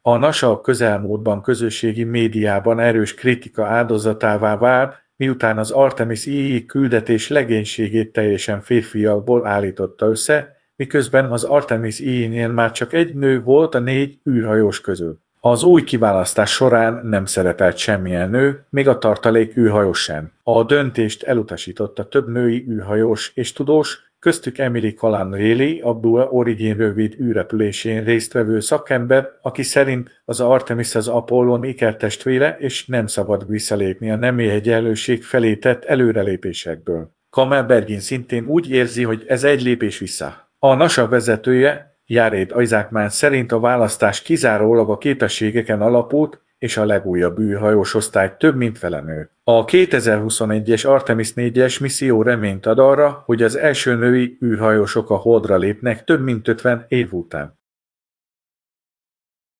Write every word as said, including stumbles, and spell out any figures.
A NASA a közelmúltban közösségi médiában erős kritika áldozatává vált, miután az Artemis I I küldetés legénységét teljesen férfiakból állította össze, miközben az Artemis I I-nél már csak egy nő volt a négy űrhajós közül. Az új kiválasztás során nem szerepelt semmilyen nő, még a tartalék űrhajós sem. A döntést elutasította több női űrhajós és tudós, köztük Emily Callan Rayleigh, a Blue Origin rövid űrrepülésén résztvevő szakember, aki szerint az Artemis az Apollon ikertestvére, és nem szabad visszalépni a nemi egyenlőség felé tett előrelépésekből. Kamel Bergin szintén úgy érzi, hogy ez egy lépés vissza. A NASA vezetője, Jared Isaacman szerint a választás kizárólag a képességeken alapult, és a legújabb űrhajós osztály több mint fele nő. A kétezer-huszonegyes Artemis négyes misszió reményt ad arra, hogy az első női űrhajósok a Holdra lépnek több mint ötven év után.